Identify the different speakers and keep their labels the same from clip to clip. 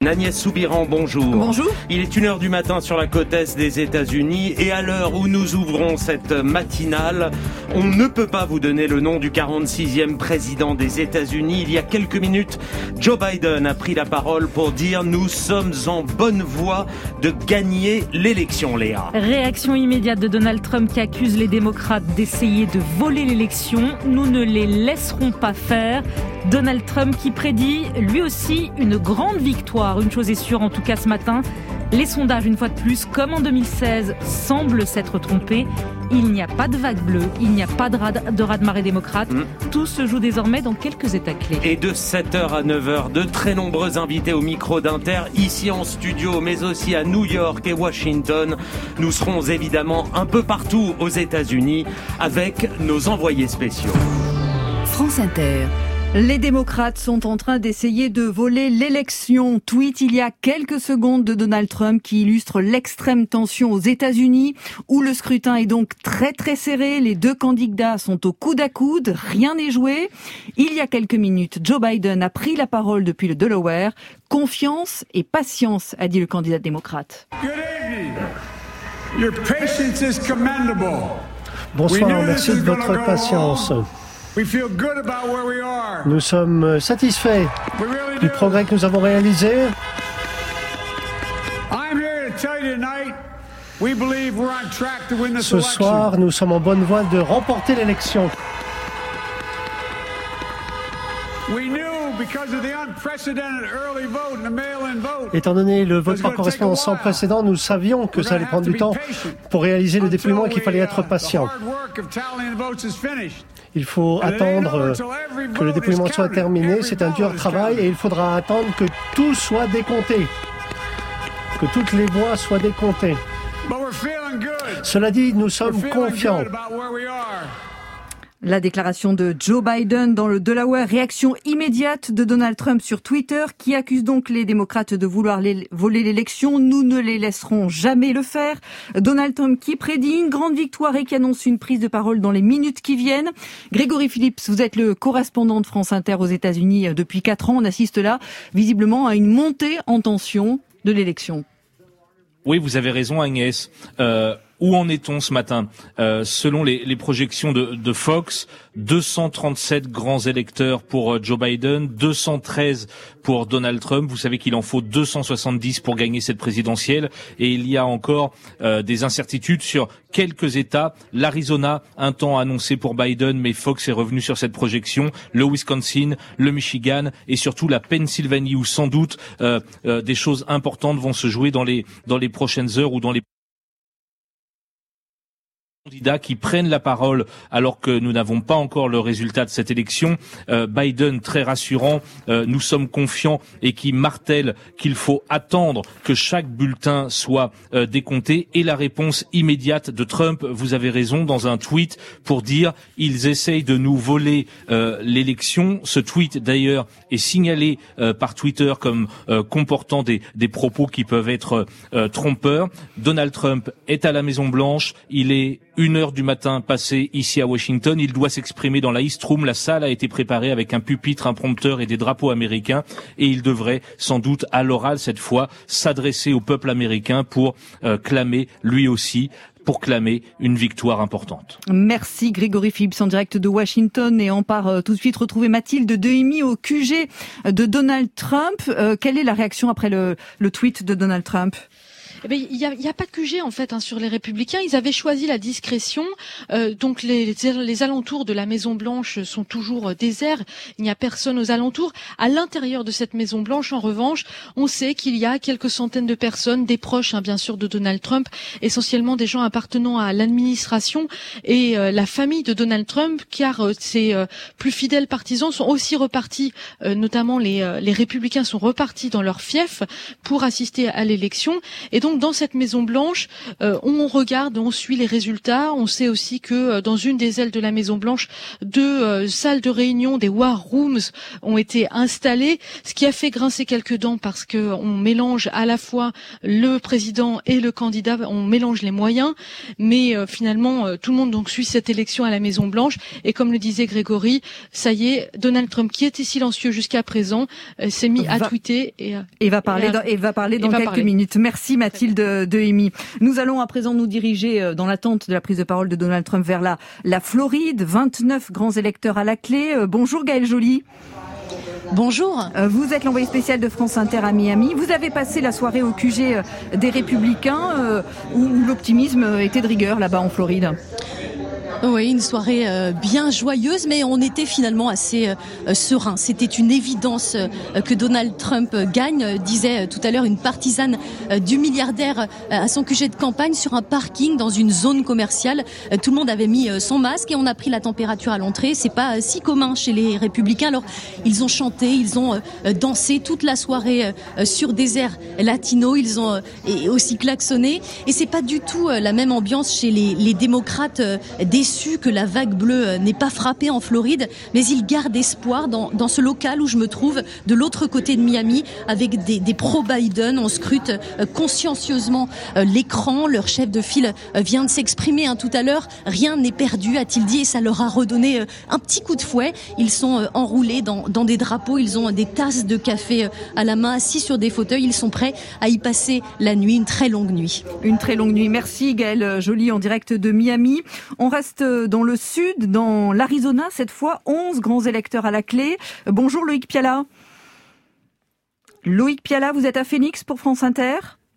Speaker 1: Agnès Soubiran, bonjour.
Speaker 2: Bonjour.
Speaker 1: Il est 1h du matin sur la côte est des États-Unis et à l'heure où nous ouvrons cette matinale, on ne peut pas vous donner le nom du 46e président des États-Unis. Il y a quelques minutes, Joe Biden a pris la parole pour dire « Nous sommes en bonne voie de gagner l'élection », Léa.
Speaker 2: Réaction immédiate de Donald Trump qui accuse les démocrates d'essayer de voler l'élection. Nous ne les laisserons pas faire. Donald Trump qui prédit lui aussi une grande victoire. Une chose est sûre, en tout cas ce matin, les sondages, une fois de plus, comme en 2016, semblent s'être trompés. Il n'y a pas de vague bleue, il n'y a pas de raz-de-marée démocrate. Tout se joue désormais dans quelques États clés.
Speaker 1: Et de 7h à 9h, de très nombreux invités au micro d'Inter, ici en studio, mais aussi à New York et Washington. Nous serons évidemment un peu partout aux États-Unis avec nos envoyés spéciaux.
Speaker 3: France Inter.
Speaker 4: Les démocrates sont en train d'essayer de voler l'élection. Tweet il y a quelques secondes de Donald Trump qui illustre l'extrême tension aux États-Unis où le scrutin est donc très très serré. Les deux candidats sont au coude à coude, rien n'est joué. Il y a quelques minutes, Joe Biden a pris la parole depuis le Delaware. Confiance et patience, a dit le candidat démocrate.
Speaker 5: Good evening. Your patience is commendable.
Speaker 6: Bonsoir, merci de votre patience. Nous sommes satisfaits du progrès que nous avons réalisé. Ce soir, nous sommes en bonne voie de remporter l'élection. Étant donné le vote par correspondance sans précédent, nous savions que ça allait prendre du temps pour réaliser le dépouillement et qu'il fallait être patient. Il faut attendre que le dépouillement soit terminé. C'est un dur travail et il faudra attendre que tout soit décompté, que toutes les voix soient décomptées. Cela dit, nous sommes confiants.
Speaker 4: La déclaration de Joe Biden dans le Delaware, réaction immédiate de Donald Trump sur Twitter qui accuse donc les démocrates de vouloir voler l'élection. Nous ne les laisserons jamais le faire. Donald Trump qui prédit une grande victoire et qui annonce une prise de parole dans les minutes qui viennent. Grégory Phillips, vous êtes le correspondant de France Inter aux États-Unis depuis 4 ans. On assiste là visiblement à une montée en tension de l'élection.
Speaker 7: Oui, vous avez raison Agnès. Où en est-on ce matin ? Selon les projections de Fox, 237 grands électeurs pour Joe Biden, 213 pour Donald Trump. Vous savez qu'il en faut 270 pour gagner cette présidentielle. Et il y a encore des incertitudes sur quelques États. L'Arizona, un temps annoncé pour Biden, mais Fox est revenu sur cette projection. Le Wisconsin, le Michigan et surtout la Pennsylvanie, où sans doute des choses importantes vont se jouer dans les prochaines heures ou dans les candidats qui prennent la parole alors que nous n'avons pas encore le résultat de cette élection. Biden, très rassurant, nous sommes confiants et qui martèle qu'il faut attendre que chaque bulletin soit décompté. Et la réponse immédiate de Trump, vous avez raison, dans un tweet pour dire ils essayent de nous voler l'élection. Ce tweet d'ailleurs est signalé par Twitter comme comportant des propos qui peuvent être trompeurs. Donald Trump est à la Maison-Blanche, il est 1h du matin passé ici à Washington. Il doit s'exprimer dans la East Room. La salle a été préparée avec un pupitre, un prompteur et des drapeaux américains. Et il devrait sans doute à l'oral cette fois s'adresser au peuple américain pour clamer lui aussi une victoire importante.
Speaker 4: Merci Grégory Phillips en direct de Washington et on part tout de suite retrouver Mathilde Dehimi au QG de Donald Trump. Quelle est la réaction après le tweet de Donald Trump ?
Speaker 8: Eh bien, il y a pas de QG en fait sur les Républicains. Ils avaient choisi la discrétion. Donc les alentours de la Maison Blanche sont toujours déserts. Il n'y a personne aux alentours. À l'intérieur de cette Maison Blanche, en revanche, on sait qu'il y a quelques centaines de personnes, des proches bien sûr de Donald Trump, essentiellement des gens appartenant à l'administration et la famille de Donald Trump, car ses plus fidèles partisans sont aussi repartis, notamment les Républicains sont repartis dans leur fief pour assister à l'élection. Et donc donc dans cette Maison Blanche, on regarde, on suit les résultats. On sait aussi que dans une des ailes de la Maison Blanche, 2 salles de réunion, des war rooms, ont été installées, ce qui a fait grincer quelques dents parce que on mélange à la fois le président et le candidat, on mélange les moyens, mais finalement tout le monde donc suit cette élection à la Maison Blanche et comme le disait Grégory, ça y est, Donald Trump qui était silencieux jusqu'à présent s'est mis à tweeter et va parler
Speaker 4: dans quelques minutes. Merci Mathilde Dehimi. Nous allons à présent nous diriger dans l'attente de la prise de parole de Donald Trump vers la Floride. 29 grands électeurs à la clé. Bonjour Gaëlle Joly.
Speaker 9: Bonjour.
Speaker 4: Vous êtes l'envoyé spécial de France Inter à Miami. Vous avez passé la soirée au QG des Républicains où l'optimisme était de rigueur là-bas en Floride.
Speaker 9: Oui, une soirée bien joyeuse, mais on était finalement assez serein. C'était une évidence que Donald Trump gagne, disait tout à l'heure une partisane du milliardaire à son QG de campagne sur un parking dans une zone commerciale. Tout le monde avait mis son masque et on a pris la température à l'entrée. C'est pas si commun chez les Républicains. Alors, ils ont chanté, ils ont dansé toute la soirée sur des airs latinos. Ils ont aussi klaxonné. Et c'est pas du tout la même ambiance chez les démocrates déçus que la vague bleue n'ait pas frappé en Floride, mais ils gardent espoir dans ce local où je me trouve de l'autre côté de Miami avec des pro-Biden. On scrute consciencieusement l'écran. Leur chef de file vient de s'exprimer tout à l'heure. Rien n'est perdu, a-t-il dit, et ça leur a redonné un petit coup de fouet. Ils sont enroulés dans des drapeaux, ils ont des tasses de café à la main, assis sur des fauteuils. Ils sont prêts à y passer la nuit, une très longue nuit.
Speaker 4: Une très longue nuit. Merci Gaëlle Joly en direct de Miami. On reste dans le sud, dans l'Arizona, cette fois, 11 grands électeurs à la clé. Bonjour Loïc Piala. Loïc Piala, vous êtes à Phoenix pour France Inter ?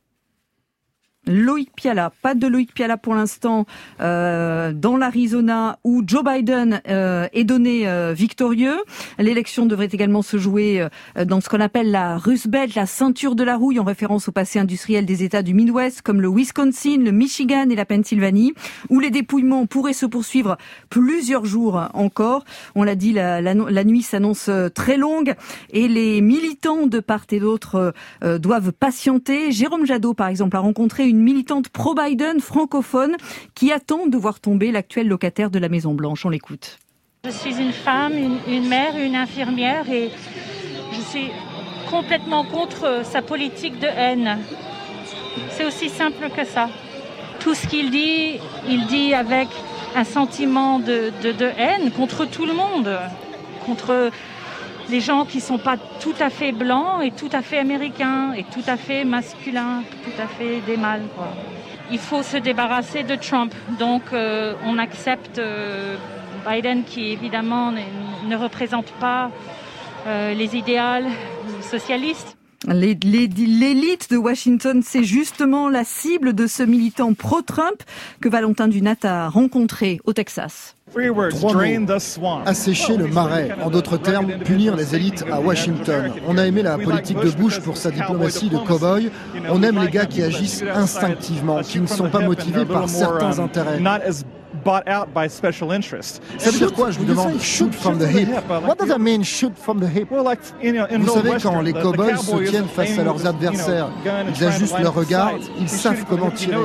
Speaker 4: Loïc Piala, pas de Loïc Piala pour l'instant dans l'Arizona où Joe Biden est donné victorieux. L'élection devrait également se jouer dans ce qu'on appelle la Rust Belt, la ceinture de la rouille, en référence au passé industriel des États du Midwest comme le Wisconsin, le Michigan et la Pennsylvanie, où les dépouillements pourraient se poursuivre plusieurs jours encore. On l'a dit, la nuit s'annonce très longue et les militants de part et d'autre doivent patienter. Jérôme Jadot, par exemple, a rencontré une militante pro-Biden francophone qui attend de voir tomber l'actuel locataire de la Maison-Blanche. On l'écoute.
Speaker 10: Je suis une femme, une mère, une infirmière et je suis complètement contre sa politique de haine. C'est aussi simple que ça. Tout ce qu'il dit, il dit avec un sentiment de haine contre tout le monde, contre les gens qui ne sont pas tout à fait blancs et tout à fait américains et tout à fait masculins, tout à fait des mâles, quoi. Il faut se débarrasser de Trump. Donc on accepte Biden qui évidemment ne représente pas les idéaux socialistes.
Speaker 4: L'élite de Washington, c'est justement la cible de ce militant pro-Trump que Valentin Dunat a rencontré au Texas.
Speaker 11: 3 mots. Assécher le marais. En d'autres termes, punir les élites à Washington. On a aimé la politique de Bush pour sa diplomatie de cow-boy. On aime les gars qui agissent instinctivement, qui ne sont pas motivés par certains intérêts. Ça veut dire quoi, je vous demande, shoot from the hip? What does that mean, shoot from the hip? Vous savez, quand les cow-boys se tiennent face à leurs adversaires, ils ajustent leur regard, ils savent comment tirer.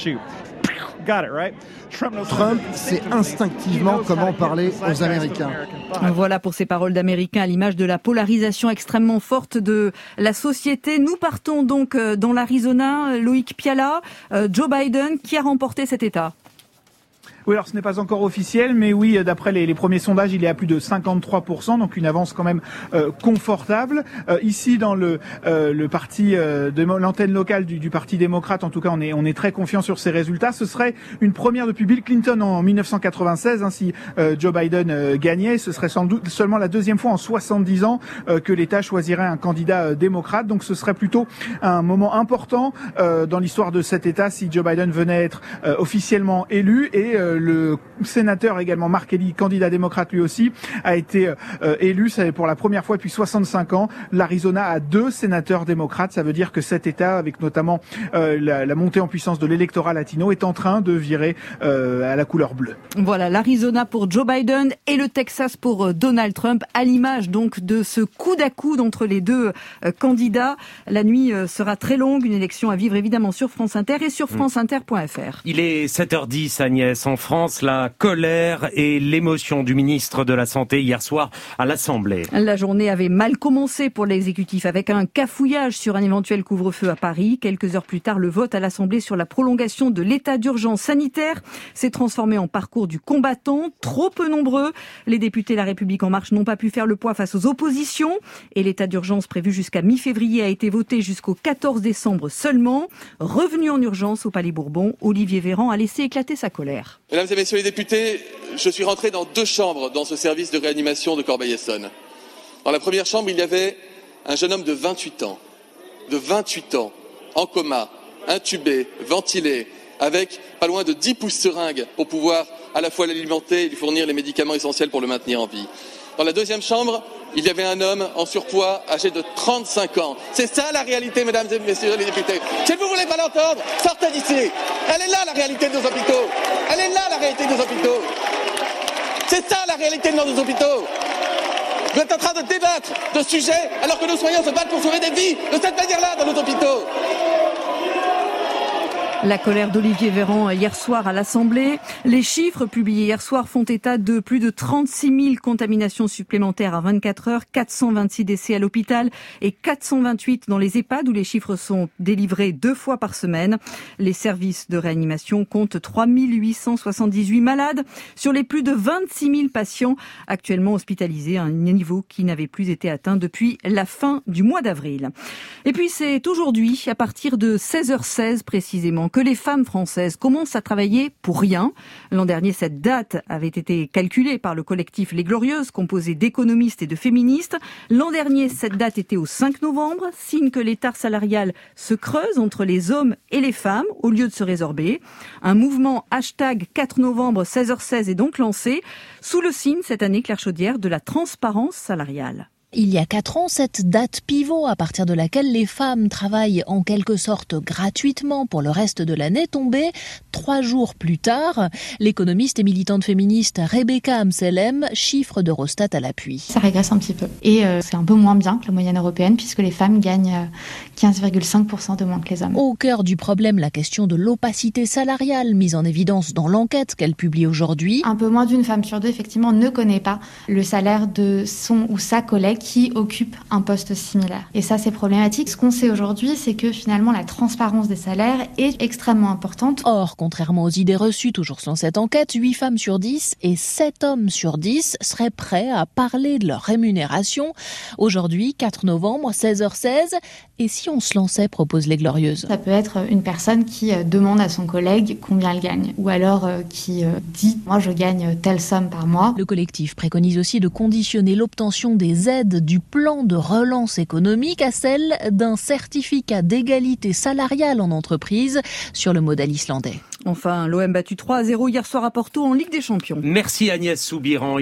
Speaker 11: Trump sait instinctivement comment parler aux Américains.
Speaker 4: Voilà pour ces paroles d'Américains à l'image de la polarisation extrêmement forte de la société. Nous partons donc dans l'Arizona. Loïc Piala, Joe Biden, qui a remporté cet État?
Speaker 12: Oui, alors ce n'est pas encore officiel, mais oui, d'après les premiers sondages, il est à plus de 53%, donc une avance quand même confortable. Ici, dans le parti de l'antenne locale du Parti démocrate, en tout cas, on est très confiant sur ces résultats. Ce serait une première depuis Bill Clinton en 1996, si Joe Biden gagnait. Ce serait sans doute seulement la deuxième fois en 70 ans que l'État choisirait un candidat démocrate. Donc ce serait plutôt un moment important dans l'histoire de cet État si Joe Biden venait être officiellement élu et le sénateur également Mark Kelly, candidat démocrate lui aussi, a été élu. C'est pour la première fois depuis 65 ans. L'Arizona a 2 sénateurs démocrates. Ça veut dire que cet État, avec notamment la montée en puissance de l'électorat latino, est en train de virer à la couleur bleue.
Speaker 4: Voilà, l'Arizona pour Joe Biden et le Texas pour Donald Trump, à l'image donc de ce coude à coude entre les 2 candidats. La nuit sera très longue, une élection à vivre évidemment sur France Inter et sur franceinter.fr.
Speaker 1: Il est 7h10 Agnès. En France, la colère et l'émotion du ministre de la Santé hier soir à l'Assemblée.
Speaker 4: La journée avait mal commencé pour l'exécutif avec un cafouillage sur un éventuel couvre-feu à Paris. Quelques heures plus tard, le vote à l'Assemblée sur la prolongation de l'état d'urgence sanitaire s'est transformé en parcours du combattant. Trop peu nombreux, les députés La République En Marche n'ont pas pu faire le poids face aux oppositions et l'état d'urgence prévu jusqu'à mi-février a été voté jusqu'au 14 décembre seulement. Revenu en urgence au Palais Bourbon, Olivier Véran a laissé éclater sa colère.
Speaker 13: Mesdames et messieurs les députés, je suis rentré dans 2 chambres dans ce service de réanimation de Corbeil-Essonnes. Dans la première chambre, il y avait un jeune homme de 28 ans, en coma, intubé, ventilé, avec pas loin de 10 pouces seringues pour pouvoir à la fois l'alimenter et lui fournir les médicaments essentiels pour le maintenir en vie. Dans la deuxième chambre, il y avait un homme en surpoids âgé de 35 ans. C'est ça la réalité, mesdames et messieurs les députés. Si vous ne voulez pas l'entendre, sortez d'ici. Elle est là la réalité de nos hôpitaux. Elle est là la réalité de nos hôpitaux. C'est ça la réalité de nos hôpitaux. Vous êtes en train de débattre de sujets alors que nos soignants se battent pour sauver des vies de cette manière-là dans nos hôpitaux.
Speaker 4: La colère d'Olivier Véran hier soir à l'Assemblée. Les chiffres publiés hier soir font état de plus de 36 000 contaminations supplémentaires à 24 heures, 426 décès à l'hôpital et 428 dans les EHPAD où les chiffres sont délivrés 2 fois par semaine. Les services de réanimation comptent 3 878 malades sur les plus de 26 000 patients actuellement hospitalisés, un niveau qui n'avait plus été atteint depuis la fin du mois d'avril. Et puis c'est aujourd'hui, à partir de 16h16 précisément, que les femmes françaises commencent à travailler pour rien. L'an dernier, cette date avait été calculée par le collectif Les Glorieuses, composé d'économistes et de féministes. L'an dernier, cette date était au 5 novembre, signe que l'écart salarial se creuse entre les hommes et les femmes, au lieu de se résorber. Un mouvement hashtag 4 novembre 16h16 est donc lancé, sous le signe cette année, Claire Chaudière, de la transparence salariale.
Speaker 14: Il y a 4 ans, cette date pivot à partir de laquelle les femmes travaillent en quelque sorte gratuitement pour le reste de l'année tombait 3 jours plus tard. L'économiste et militante féministe Rebecca Amselem, chiffre d'Eurostat à l'appui.
Speaker 15: Ça régresse un petit peu. Et c'est un peu moins bien que la moyenne européenne puisque les femmes gagnent 15,5% de moins que les hommes.
Speaker 14: Au cœur du problème, la question de l'opacité salariale mise en évidence dans l'enquête qu'elle publie aujourd'hui.
Speaker 15: Un peu moins d'une femme sur 2, effectivement, ne connaît pas le salaire de son ou sa collègue qui occupe un poste similaire. Et ça, c'est problématique. Ce qu'on sait aujourd'hui, c'est que finalement, la transparence des salaires est extrêmement importante.
Speaker 14: Or, contrairement aux idées reçues, toujours selon cette enquête, 8 femmes sur 10 et 7 hommes sur 10 seraient prêts à parler de leur rémunération. Aujourd'hui, 4 novembre, 16h16. Et si on se lançait, proposent les Glorieuses?
Speaker 15: Ça peut être une personne qui demande à son collègue combien elle gagne. Ou alors qui dit « moi, je gagne telle somme par mois ».
Speaker 14: Le collectif préconise aussi de conditionner l'obtention des aides du plan de relance économique à celle d'un certificat d'égalité salariale en entreprise sur le modèle islandais.
Speaker 4: Enfin, l'OM battu 3-0 hier soir à Porto en Ligue des Champions.
Speaker 1: Merci Agnès Soubiran.